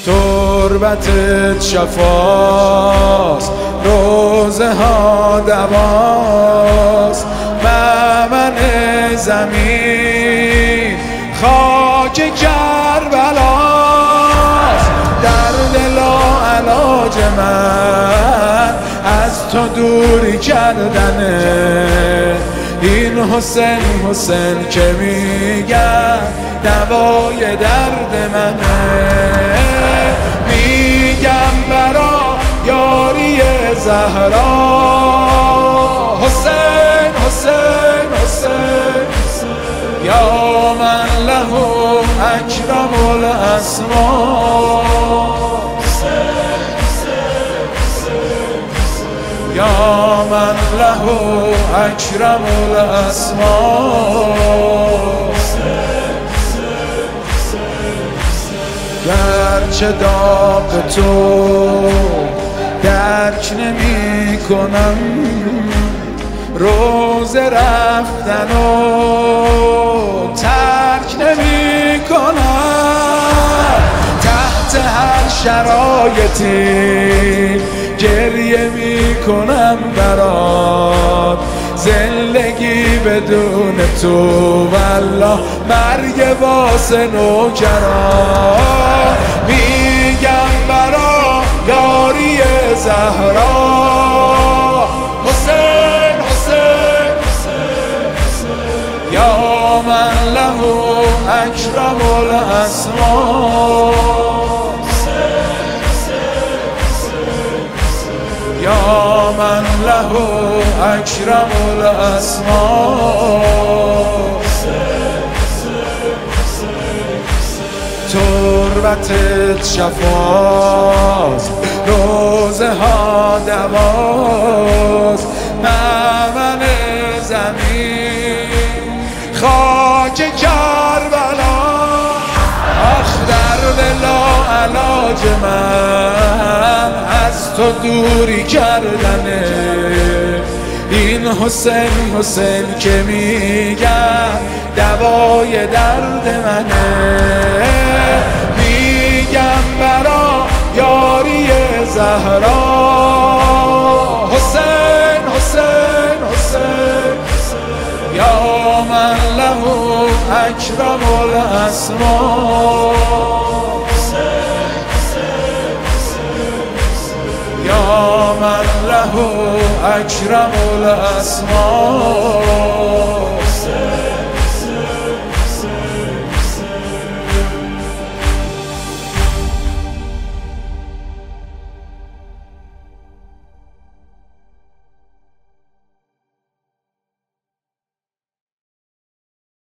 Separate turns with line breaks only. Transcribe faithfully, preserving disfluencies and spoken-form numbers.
تربتت شفاست، روزه ها دواست، مأمن زمین خاک کربلاست. درد لاعلاج من از تو دوری کردنه، این حسین حسین که میگم دوای درد منه. میگم برا یاری زهرا، حسین حسین حسین یا من له اکرم الاسما، یا من له اکرم الاسما. گرچه داغ تو درک نمی کنم، روز رفتن و ترک نمی کنم، تحت هر شرایطی گریه می کنم برات. زندگی بدون تو والله مرگ واسه نوکران. میگم برا یاری زهرا، حسین حسین یا من له اکرم الاسما، یا من له اکرم الاسما. تربتت شفاست، روزه ها دواست، مأمن زمین خاک کربلا. آخ درد لاعلاج من از تو دوری کردنه، این حسین حسین که میگم دوای درد منه. میگم برا یاری زهرا، حسین حسین حسین یا من له اکرم الاسما، یا من له اکرم الاسما.